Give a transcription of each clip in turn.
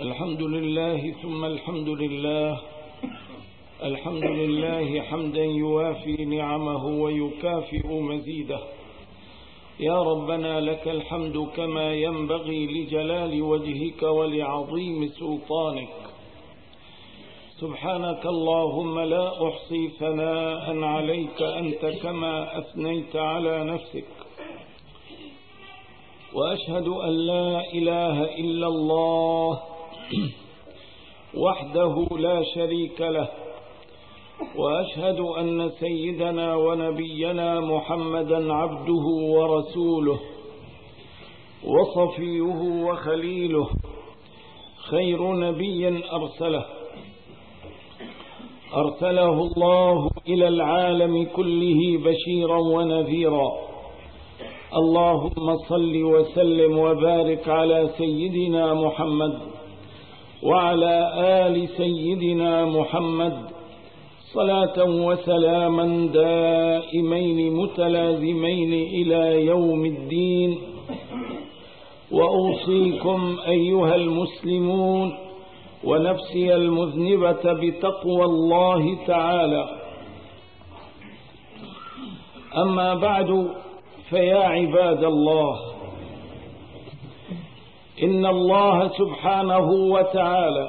الحمد لله ثم الحمد لله. الحمد لله حمدا يوافي نعمه ويكافئ مزيده. يا ربنا لك الحمد كما ينبغي لجلال وجهك ولعظيم سلطانك. سبحانك اللهم لا أحصي ثناء عليك أنت كما أثنيت على نفسك، وأشهد أن لا إله إلا الله وحده لا شريك له، وأشهد أن سيدنا ونبينا محمدا عبده ورسوله وصفيه وخليله، خير نبي أرسله الله إلى العالم كله بشيرا ونذيرا. اللهم صل وسلم وبارك على سيدنا محمد وعلى آل سيدنا محمد صلاة وسلاما دائمين متلازمين إلى يوم الدين. وأوصيكم أيها المسلمون ونفسي المذنبة بتقوى الله تعالى. أما بعد، فيا عباد الله، إن الله سبحانه وتعالى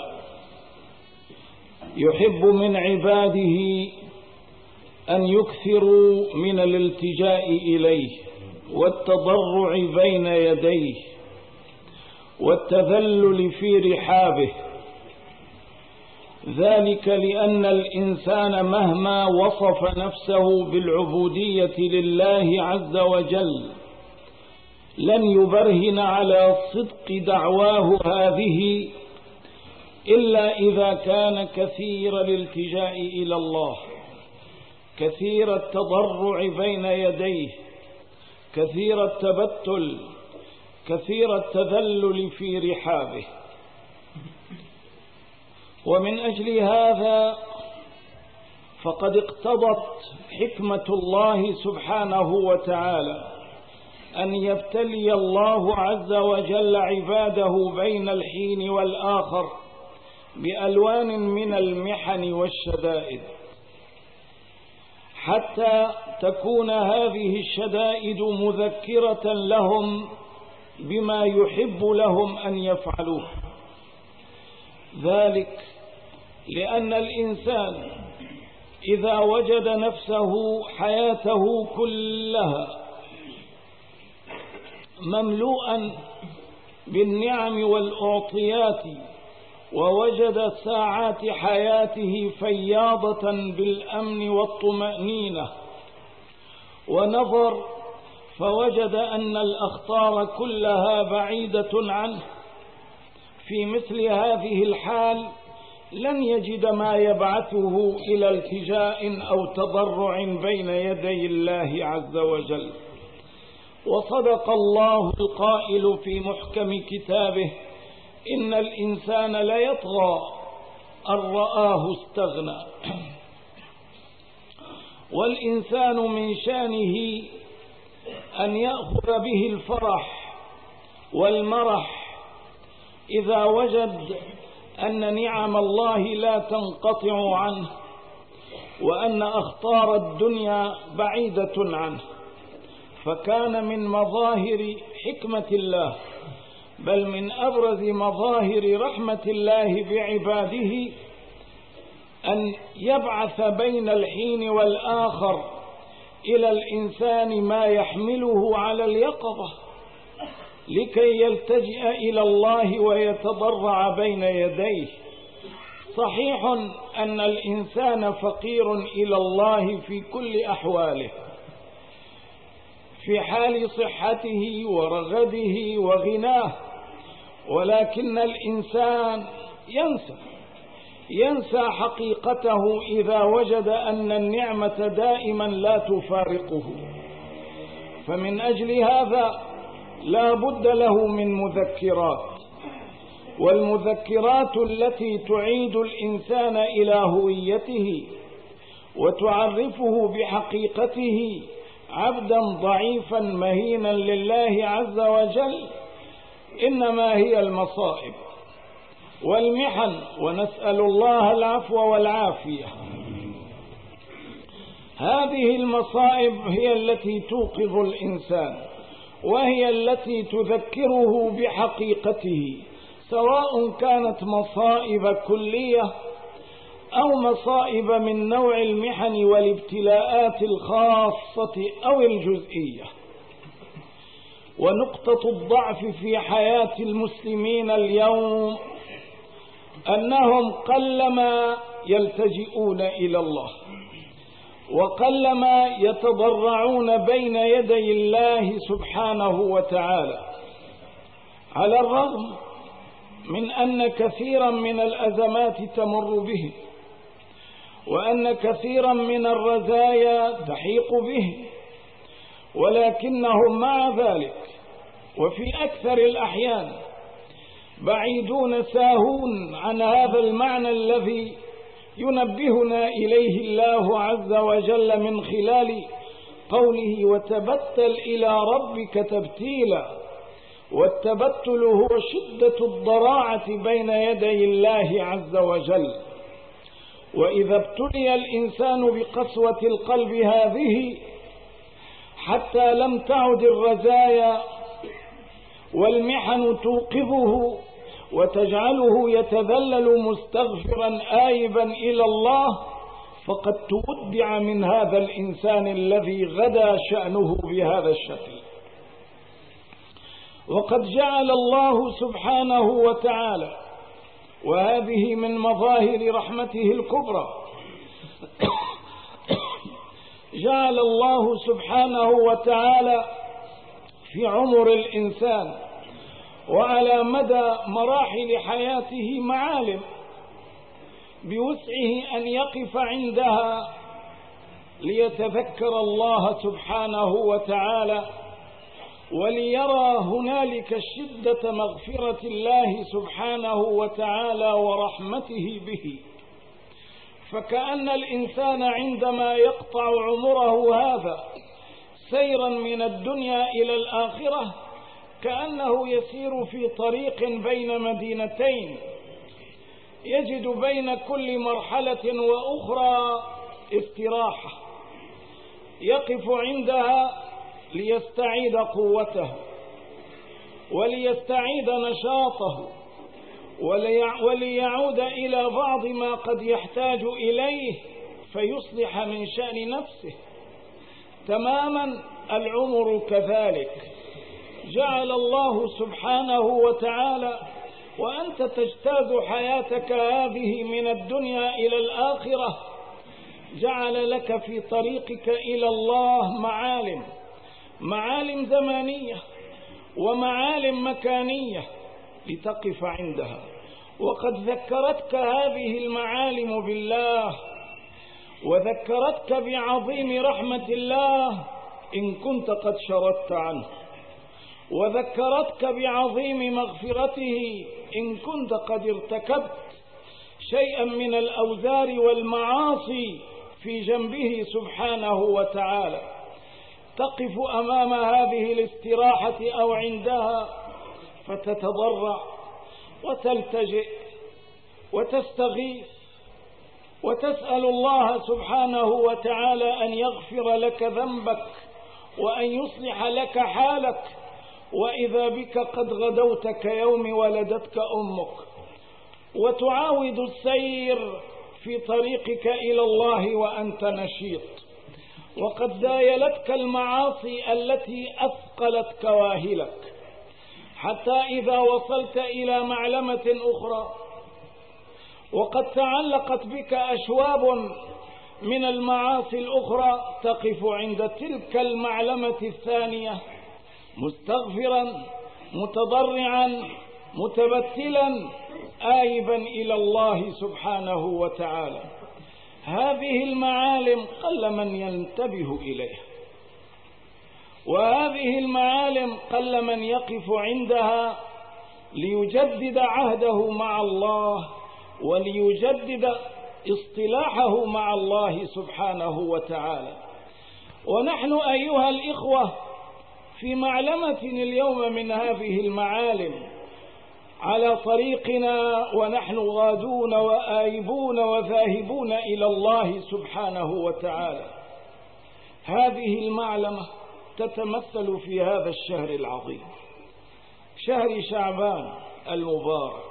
يحب من عباده أن يكثروا من الالتجاء إليه والتضرع بين يديه والتذلل في رحابه، ذلك لأن الإنسان مهما وصف نفسه بالعبودية لله عز وجل لن يبرهن على صدق دعواه هذه إلا إذا كان كثير الالتجاء إلى الله، كثير التضرع بين يديه، كثير التبتل، كثير التذلل في رحابه. ومن أجل هذا فقد اقتضت حكمة الله سبحانه وتعالى أن يبتلي الله عز وجل عباده بين الحين والآخر بألوان من المحن والشدائد، حتى تكون هذه الشدائد مذكرة لهم بما يحب لهم أن يفعلوه. ذلك لأن الإنسان إذا وجد نفسه حياته كلها مملوءا بالنعم والأعطيات، ووجد ساعات حياته فياضة بالأمن والطمأنينة، ونظر فوجد أن الأخطار كلها بعيدة عنه، في مثل هذه الحال لن يجد ما يبعثه إلى التجاء أو تضرع بين يدي الله عز وجل. وصدق الله القائل في محكم كتابه: إن الإنسان ليطغى أن رآه استغنى. والإنسان من شأنه أن يأخذ به الفرح والمرح إذا وجد أن نعم الله لا تنقطع عنه، وأن أخطار الدنيا بعيدة عنه. فكان من مظاهر حكمة الله، بل من أبرز مظاهر رحمة الله بعباده، أن يبعث بين الحين والآخر إلى الإنسان ما يحمله على اليقظة لكي يلتجئ إلى الله ويتضرع بين يديه. صحيح أن الإنسان فقير إلى الله في كل أحواله، في حال صحته ورغده وغناه، ولكن الإنسان ينسى حقيقته إذا وجد أن النعمة دائما لا تفارقه. فمن أجل هذا لا بد له من مذكرات، والمذكرات التي تعيد الإنسان إلى هويته وتعرفه بحقيقته عبدا ضعيفا مهينا لله عز وجل إنما هي المصائب. والمحن، ونسأل الله العفو والعافية. هذه المصائب هي التي توقظ الإنسان، وهي التي تذكره بحقيقته، سواء كانت مصائب كلية أو مصائب من نوع المحن والابتلاءات الخاصة أو الجزئية. ونقطة الضعف في حياة المسلمين اليوم أنهم قلما يلتجئون إلى الله، وقلما يتضرعون بين يدي الله سبحانه وتعالى، على الرغم من أن كثيرا من الأزمات تمر به، وأن كثيرا من الرزايا تحيق به، ولكنهم مع ذلك وفي أكثر الأحيان بعيدون ساهون عن هذا المعنى الذي ينبهنا إليه الله عز وجل من خلال قوله: وتبتل إلى ربك تبتيلا. والتبتل هو شدة الضراعة بين يدي الله عز وجل. وإذا ابتلي الإنسان بقسوة القلب هذه حتى لم تعد الرزايا والمحن توقظه وتجعله يتذلل مستغفرا آيبا إلى الله، فقد تودع من هذا الإنسان الذي غدا شأنه بهذا الشكل. وقد جعل الله سبحانه وتعالى، وهذه من مظاهر رحمته الكبرى، جعل الله سبحانه وتعالى في عمر الإنسان وعلى مدى مراحل حياته معالم بوسعه أن يقف عندها ليتذكر الله سبحانه وتعالى، وليرى هنالك شدة مغفرة الله سبحانه وتعالى ورحمته به. فكأن الإنسان عندما يقطع عمره هذا سيرا من الدنيا إلى الآخرة كأنه يسير في طريق بين مدينتين، يجد بين كل مرحلة وأخرى استراحة يقف عندها ليستعيد قوته وليستعيد نشاطه وليعود إلى بعض ما قد يحتاج إليه فيصلح من شأن نفسه. تماما العمر كذلك جعل الله سبحانه وتعالى، وأنت تجتاز حياتك هذه من الدنيا إلى الآخرة، جعل لك في طريقك إلى الله معالم زمانية ومعالم مكانية لتقف عندها. وقد ذكرتك هذه المعالم بالله، وذكرتك بعظيم رحمة الله إن كنت قد شردت عنه، وذكرتك بعظيم مغفرته إن كنت قد ارتكبت شيئا من الأوزار والمعاصي في جنبه سبحانه وتعالى. تقف أمام هذه الاستراحة أو عندها فتتضرع وتلتجئ وتستغيث وتسأل الله سبحانه وتعالى أن يغفر لك ذنبك وأن يصلح لك حالك. وإذا بك قد غدوت كيوم ولدتك أمك، وتعاود السير في طريقك إلى الله وأنت نشيط، وقد زايلتك المعاصي التي أثقلت كواهلك، حتى إذا وصلت إلى معلمة أخرى وقد تعلقت بك أشواب من المعاصي الأخرى، تقف عند تلك المعلمة الثانية مستغفرا متضرعا متبتلا آيبا إلى الله سبحانه وتعالى. هذه المعالم قل من ينتبه إليها، وهذه المعالم قل من يقف عندها ليجدد عهده مع الله وليجدد اصطلاحه مع الله سبحانه وتعالى. ونحن أيها الإخوة في معلمة اليوم من هذه المعالم، على طريقنا ونحن غادون وآيبون وذاهبون إلى الله سبحانه وتعالى. هذه المعلمة تتمثل في هذا الشهر العظيم، شهر شعبان المبارك.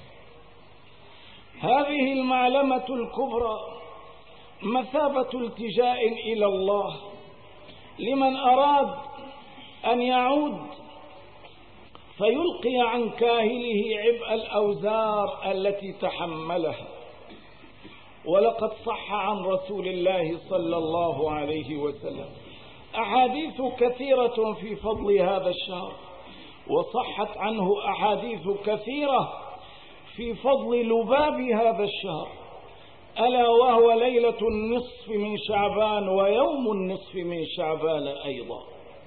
هذه المعلمة الكبرى مثابة التجاء إلى الله لمن أراد أن يعود فيلقي عن كاهله عبء الأوزار التي تحملها. ولقد صح عن رسول الله صلى الله عليه وسلم أحاديث كثيرة في فضل هذا الشهر، وصحت عنه أحاديث كثيرة في فضل لباب هذا الشهر، ألا وهو ليلة النصف من شعبان ويوم النصف من شعبان أيضا.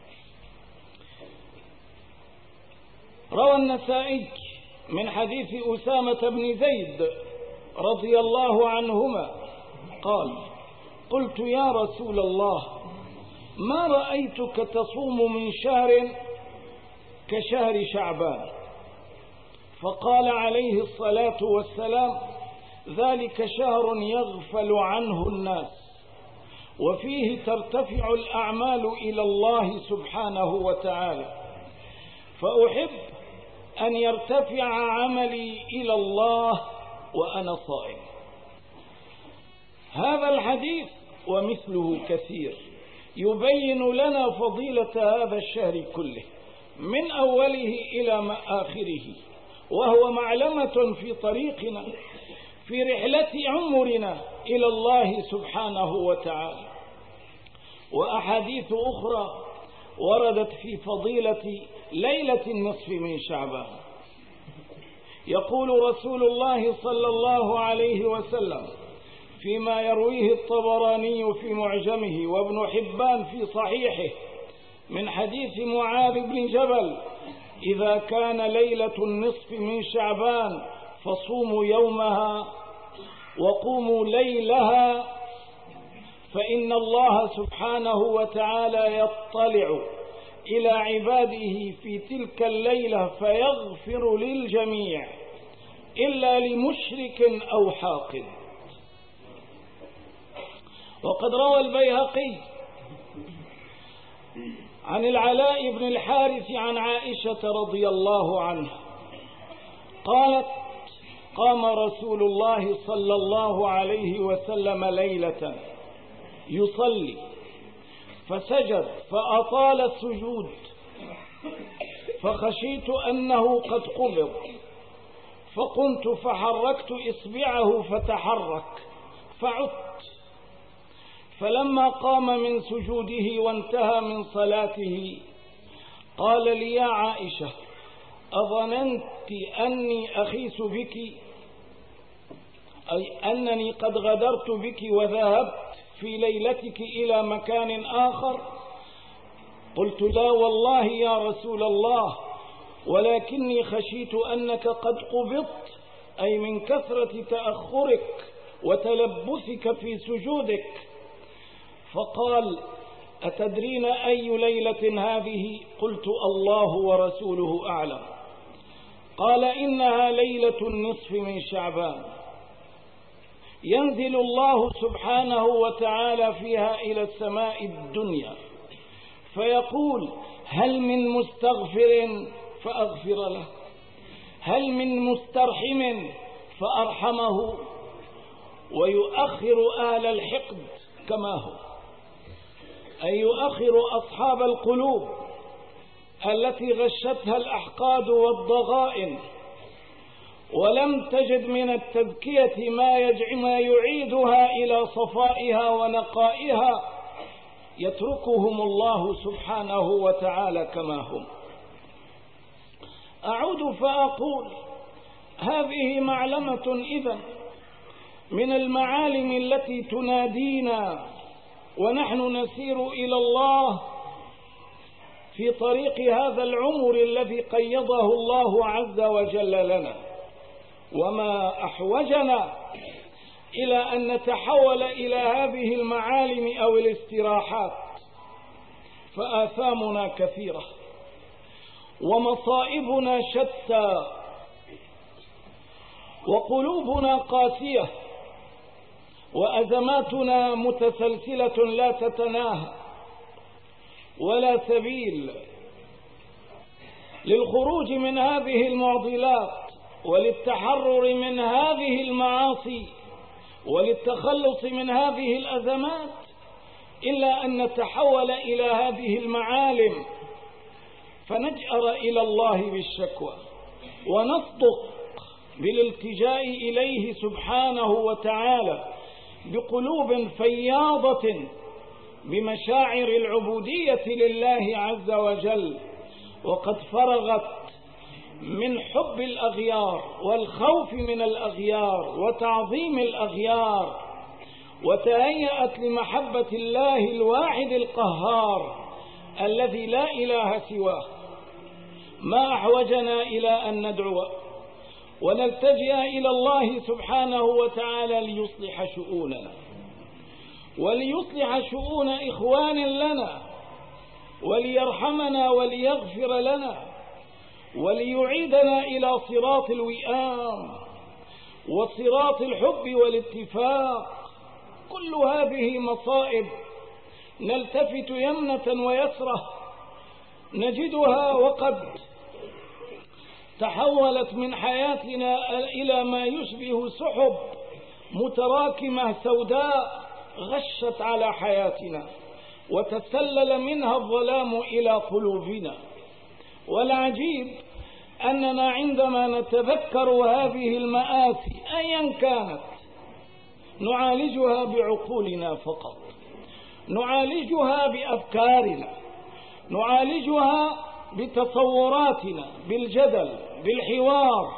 روى النسائي من حديث أسامة بن زيد رضي الله عنهما قال: قلت يا رسول الله ما رأيتك تصوم من شهر كشهر شعبان؟ فقال عليه الصلاة والسلام: ذلك شهر يغفل عنه الناس، وفيه ترتفع الأعمال إلى الله سبحانه وتعالى، فأحب أن يرتفع عملي إلى الله وأنا صائم. هذا الحديث ومثله كثير يبين لنا فضيلة هذا الشهر كله من أوله إلى آخره، وهو معلمة في طريقنا في رحلة عمرنا إلى الله سبحانه وتعالى. وأحاديث أخرى وردت في فضيلة ليلة النصف من شعبان. يقول رسول الله صلى الله عليه وسلم فيما يرويه الطبراني في معجمه وابن حبان في صحيحه من حديث معاذ بن جبل: إذا كان ليلة النصف من شعبان فصوموا يومها وقوموا ليلها، فإن الله سبحانه وتعالى يطلع إلى عباده في تلك الليلة فيغفر للجميع إلا لمشرك أو حاقد. وقد روى البيهقي عن العلاء بن الحارث عن عائشة رضي الله عنها قالت: قام رسول الله صلى الله عليه وسلم ليلة يصلي فسجد فأطال السجود، فخشيت أنه قد قبض، فقمت فحركت إصبعه فتحرك، فعدت، فلما قام من سجوده وانتهى من صلاته قال لي: يا عائشة أظننت أني أخيس بك، أي أنني قد غدرت بك وذهبت في ليلتك إلى مكان آخر؟ قلت: لا والله يا رسول الله، ولكني خشيت أنك قد قبضت، أي من كثرة تأخرك وتلبثك في سجودك. فقال: أتدرين أي ليلة هذه؟ قلت: الله ورسوله أعلم. قال: إنها ليلة النصف من شعبان، ينزل الله سبحانه وتعالى فيها إلى السماء الدنيا فيقول: هل من مستغفر فأغفر له، هل من مسترحم فأرحمه، ويؤخر أهل الحقد كما هو، أي يؤخر أصحاب القلوب التي غشتها الأحقاد والضغائن ولم تجد من التزكية ما يعيدها إلى صفائها ونقائها، يتركهم الله سبحانه وتعالى كما هم. أعود فأقول: هذه معلمة إذن من المعالم التي تنادينا ونحن نسير إلى الله في طريق هذا العمر الذي قيضه الله عز وجل لنا. وما أحوجنا إلى أن نتحول إلى هذه المعالم أو الاستراحات، فآثامنا كثيرة ومصائبنا شتى وقلوبنا قاسية وأزماتنا متسلسلة لا تتناهى، ولا سبيل للخروج من هذه المعضلات وللتحرر من هذه المعاصي وللتخلص من هذه الأزمات إلا أن نتحول إلى هذه المعالم، فنجأر إلى الله بالشكوى ونصدق بالالتجاء إليه سبحانه وتعالى بقلوب فياضة بمشاعر العبودية لله عز وجل، وقد فرغت من حب الأغيار والخوف من الأغيار وتعظيم الأغيار، وتهيأت لمحبة الله الواحد القهار الذي لا إله سواه. ما أحوجنا إلى أن ندعو ونلتجئ إلى الله سبحانه وتعالى ليصلح شؤوننا وليصلح شؤون إخوان لنا، وليرحمنا وليغفر لنا، وليعيدنا إلى صراط الوئام وصراط الحب والاتفاق. كل هذه مصائب نلتفت يمنة ويسرة نجدها وقد تحولت من حياتنا إلى ما يشبه سحب متراكمة سوداء غشت على حياتنا وتسلل منها الظلام إلى قلوبنا. والعجيب أننا عندما نتذكر هذه المآسي أيا كانت نعالجها بعقولنا فقط، نعالجها بأفكارنا، نعالجها بتصوراتنا، بالجدل، بالحوار،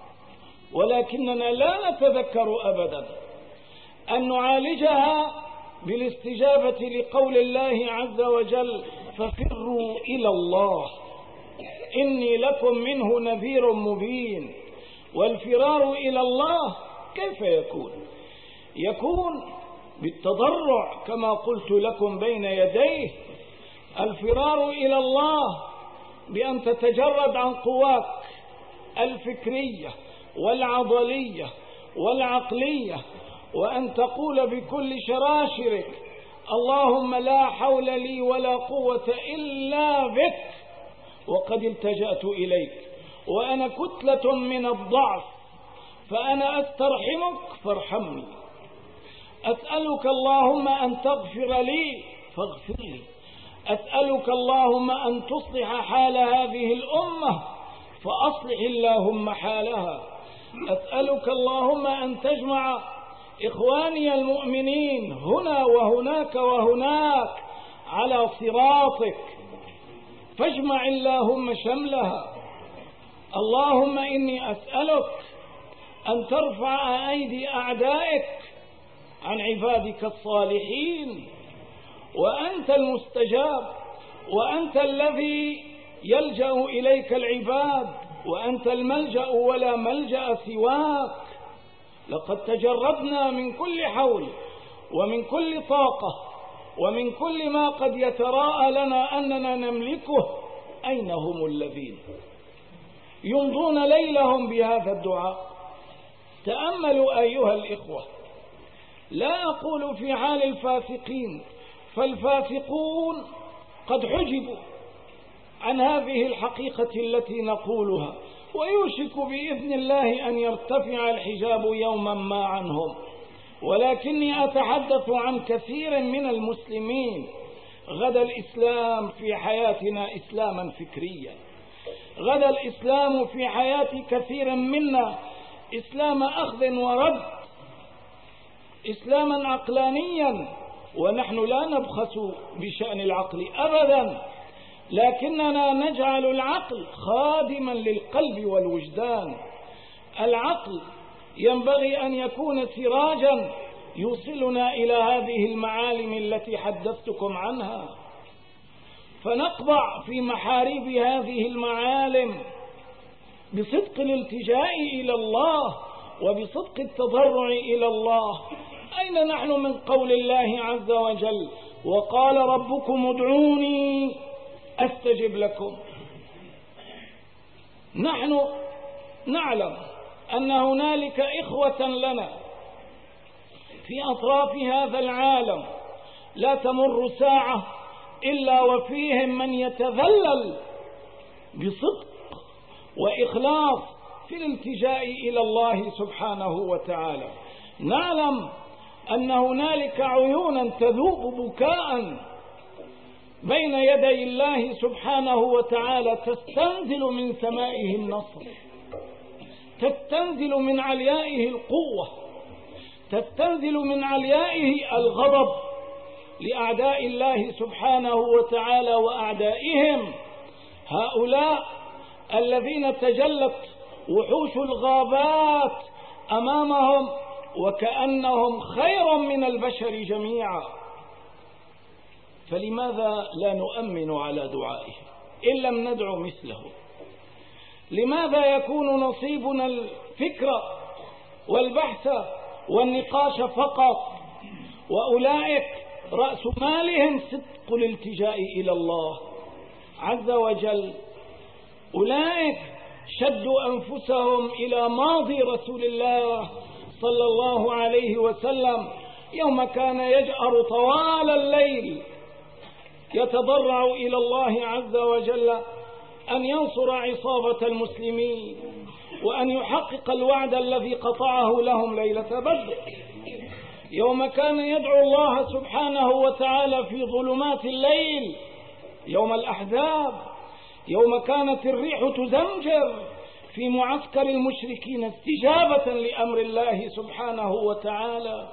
ولكننا لا نتذكر أبدا أن نعالجها بالاستجابة لقول الله عز وجل: ففروا إلى الله إني لكم منه نذير مبين. والفرار إلى الله كيف يكون؟ يكون بالتضرع كما قلت لكم بين يديه. الفرار إلى الله بأن تتجرد عن قواك الفكرية والعضلية والعقلية، وأن تقول بكل شراشرك: اللهم لا حول لي ولا قوة إلا بك، وقد التجأت إليك، وأنا كتلة من الضعف، فأنا أسترحمك فارحمني، أسألك اللهم أن تغفر لي فاغفر لي، أسألك اللهم أن تصلح حال هذه الأمة فأصلح اللهم حالها، أسألك اللهم أن تجمع إخواني المؤمنين هنا وهناك وهناك على صراطك فاجمع اللهم شملها. اللهم إني أسألك أن ترفع أيدي أعدائك عن عبادك الصالحين، وأنت المستجاب، وأنت الذي يلجأ إليك العباد، وأنت الملجأ ولا ملجأ سواك. لقد تجردنا من كل حول ومن كل طاقة ومن كل ما قد يتراءى لنا أننا نملكه. أين هم الذين يمضون ليلهم بهذا الدعاء؟ تأملوا أيها الإخوة، لا أقول في حال الفاسقين، فالفاسقون قد حجبوا عن هذه الحقيقة التي نقولها، ويوشك بإذن الله أن يرتفع الحجاب يوما ما عنهم، ولكني أتحدث عن كثير من المسلمين. غدا الإسلام في حياتنا إسلاما فكريا، غدا الإسلام في حياة كثير منا إسلام أخذ ورد، إسلاما عقلانيا، ونحن لا نبخس بشأن العقل أبدا، لكننا نجعل العقل خادما للقلب والوجدان. العقل ينبغي أن يكون سراجا يوصلنا إلى هذه المعالم التي حدثتكم عنها، فنقبع في محاريب هذه المعالم بصدق الالتجاء إلى الله وبصدق التضرع إلى الله. أين نحن من قول الله عز وجل: وقال ربكم ادعوني أستجب لكم؟ نحن نعلم أن هنالك إخوة لنا في أطراف هذا العالم لا تمر ساعة إلا وفيهم من يتذلل بصدق وإخلاص في الالتجاء إلى الله سبحانه وتعالى. نعلم أن هنالك عيونا تذوب بكاء بين يدي الله سبحانه وتعالى تستنزل من سمائه النصر، تستنزل من عليائه القوة، تستنزل من عليائه الغضب لأعداء الله سبحانه وتعالى وأعدائهم، هؤلاء الذين تجلت وحوش الغابات أمامهم وكأنهم خير من البشر جميعا. فلماذا لا نؤمن على دعائه إن لم ندعو مثله؟ لماذا يكون نصيبنا الفكرة والبحث والنقاش فقط، وأولئك رأس مالهم صدق الالتجاء إلى الله عز وجل؟ أولئك شدوا أنفسهم إلى ماضي رسول الله صلى الله عليه وسلم يوم كان يجأر طوال الليل يتضرع إلى الله عز وجل أن ينصر عصابة المسلمين وأن يحقق الوعد الذي قطعه لهم ليلة بدر، يوم كان يدعو الله سبحانه وتعالى في ظلمات الليل يوم الأحزاب، يوم كانت الريح تزمجر في معسكر المشركين استجابة لأمر الله سبحانه وتعالى.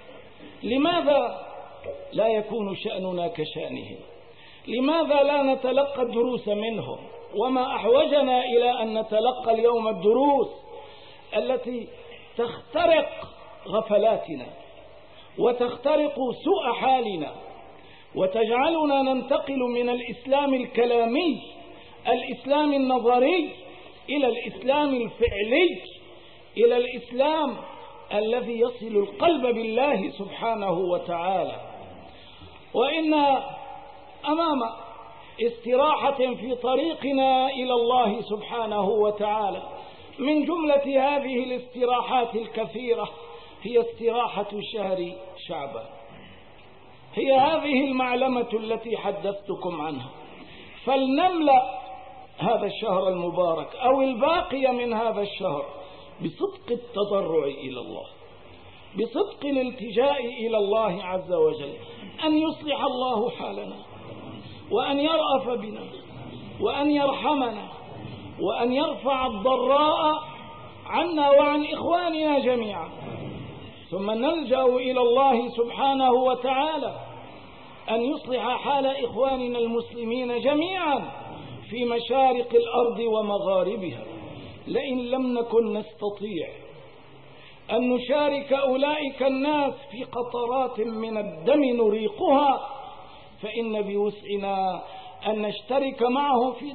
لماذا لا يكون شأننا كشأنهم؟ لماذا لا نتلقى الدروس منهم؟ وما أحوجنا إلى أن نتلقى اليوم الدروس التي تخترق غفلاتنا وتخترق سوء حالنا وتجعلنا ننتقل من الإسلام الكلامي، الإسلام النظري، إلى الإسلام الفعلي، إلى الإسلام الذي يصل القلب بالله سبحانه وتعالى. وإن أمام استراحة في طريقنا إلى الله سبحانه وتعالى. من جملة هذه الاستراحات الكثيرة هي استراحة شهر شعبان، هي هذه المعلمة التي حدثتكم عنها. فلنملأ هذا الشهر المبارك أو الباقي من هذا الشهر بصدق التضرع إلى الله، بصدق الالتجاء إلى الله عز وجل، أن يصلح الله حالنا وأن يرأف بنا وأن يرحمنا وأن يرفع الضراء عنا وعن إخواننا جميعا. ثم نلجأ إلى الله سبحانه وتعالى أن يصلح حال إخواننا المسلمين جميعا في مشارق الأرض ومغاربها. لئن لم نكن نستطيع أن نشارك أولئك الناس في قطرات من الدم نريقها، فإن بوسعنا أن نشترك معهم في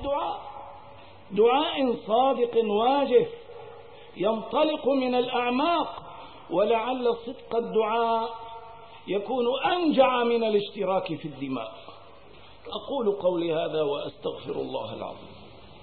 دعاء صادق واجف ينطلق من الأعماق، ولعل صدق الدعاء يكون أنجع من الاشتراك في الدماء. أقول قولي هذا وأستغفر الله العظيم.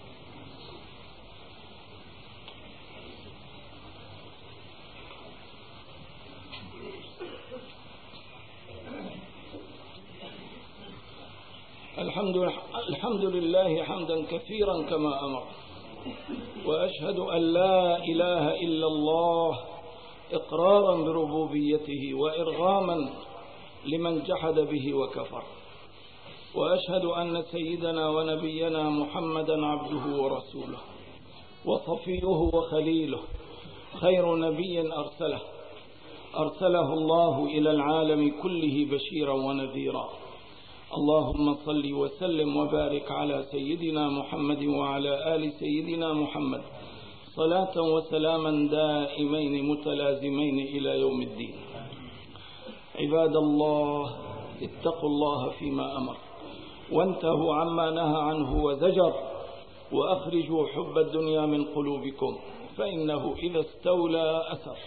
الحمد لله حمدا كثيرا كما أمر، وأشهد أن لا إله إلا الله إقرارا بربوبيته وإرغاما لمن جحد به وكفر، وأشهد أن سيدنا ونبينا محمدا عبده ورسوله وصفيه وخليله، خير نبي أرسله الله إلى العالم كله بشيرا ونذيرا. اللهم صل وسلم وبارك على سيدنا محمد وعلى آل سيدنا محمد صلاة وسلاما دائمين متلازمين إلى يوم الدين. عباد الله، اتقوا الله فيما أمر وانتهوا عما نهى عنه وزجر، وأخرجوا حب الدنيا من قلوبكم فإنه إذا استولى أثر.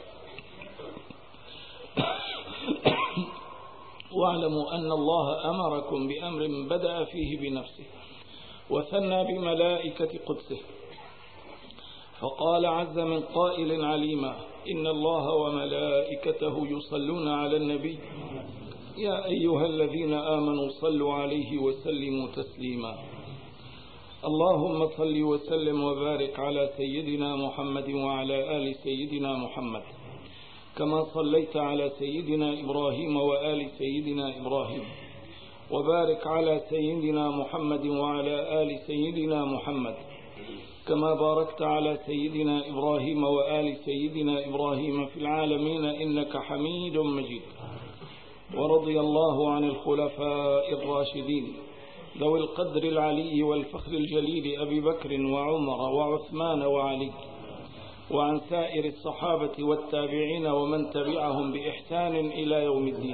واعلموا أن الله أمركم بأمر بدأ فيه بنفسه وثنى بملائكة قدسه، فقال عز من قائل عليما: إن الله وملائكته يصلون على النبي يا أيها الذين آمنوا صلوا عليه وسلموا تسليما. اللهم صل وسلم وبارك على سيدنا محمد وعلى آل سيدنا محمد كما صليت على سيدنا إبراهيم وآل سيدنا إبراهيم، وبارك على سيدنا محمد وعلى آل سيدنا محمد كما باركت على سيدنا إبراهيم وآل سيدنا إبراهيم في العالمين إنك حميد مجيد. ورضي الله عن الخلفاء الراشدين ذوي القدر العلي والفخر الجليل أبي بكر وعمر وعثمان وعلي، وعن سائر الصحابة والتابعين ومن تبعهم بإحسان إلى يوم الدين.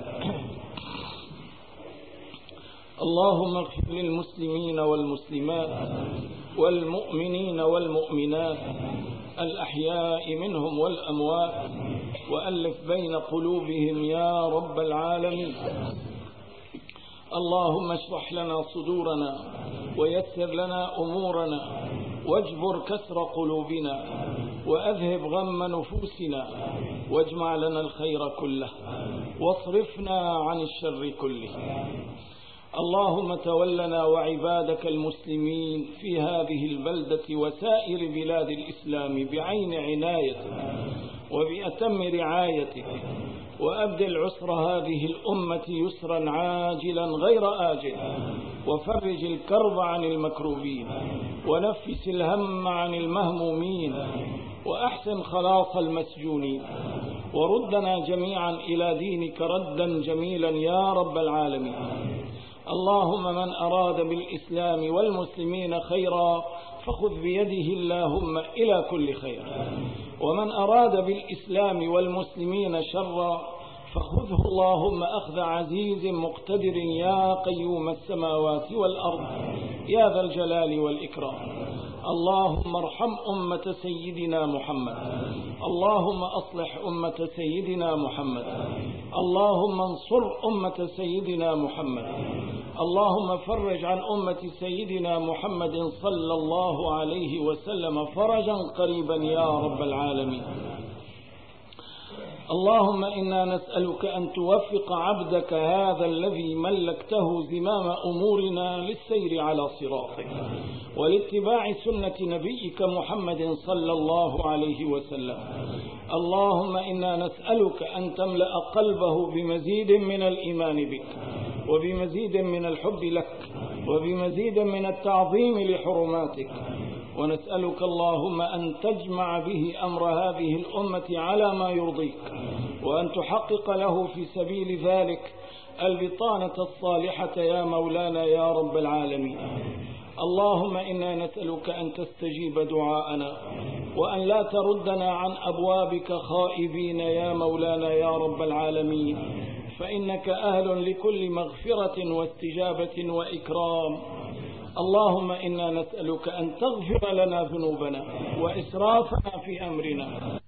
اللهم اغفر للمسلمين والمسلمات والمؤمنين والمؤمنات الأحياء منهم والأموات، وألف بين قلوبهم يا رب العالمين. اللهم اشرح لنا صدورنا ويسر لنا أمورنا واجبر كسر قلوبنا وأذهب غم نفوسنا واجمع لنا الخير كله واصرفنا عن الشر كله. اللهم تولنا وعبادك المسلمين في هذه البلدة وسائر بلاد الإسلام بعين عنايتك وبأتم رعايتك، وأبدل عسر هذه الأمة يسرا عاجلا غير آجل، وفرج الكرب عن المكروبين، ونفس الهم عن المهمومين، وأحسن خلاص المسجونين، وردنا جميعا إلى دينك ردا جميلا يا رب العالمين. اللهم من أراد بالإسلام والمسلمين خيرا فخذ بيده اللهم إلى كل خير، ومن أراد بالإسلام والمسلمين شرا فخذه اللهم أخذ عزيز مقتدر يا قيوم السماوات والأرض يا ذا الجلال والإكرام. اللهم ارحم أمة سيدنا محمد، اللهم أصلح أمة سيدنا محمد، اللهم انصر أمة سيدنا محمد، اللهم فرج عن أمة سيدنا محمد صلى الله عليه وسلم فرجا قريبا يا رب العالمين. اللهم إنا نسألك أن توفق عبدك هذا الذي ملكته زمام أمورنا للسير على صراطك ولاتباع سنة نبيك محمد صلى الله عليه وسلم. اللهم إنا نسألك أن تملأ قلبه بمزيد من الإيمان بك، وبمزيد من الحب لك، وبمزيد من التعظيم لحرماتك، ونسألك اللهم أن تجمع به أمر هذه الأمة على ما يرضيك، وأن تحقق له في سبيل ذلك البطانة الصالحة يا مولانا يا رب العالمين. اللهم إنا نسألك أن تستجيب دعاءنا، وأن لا تردنا عن أبوابك خائبين يا مولانا يا رب العالمين، فإنك أهل لكل مغفرة واستجابة وإكرام. اللهم إنا نسألك أن تغفر لنا ذنوبنا وإسرافنا في أمرنا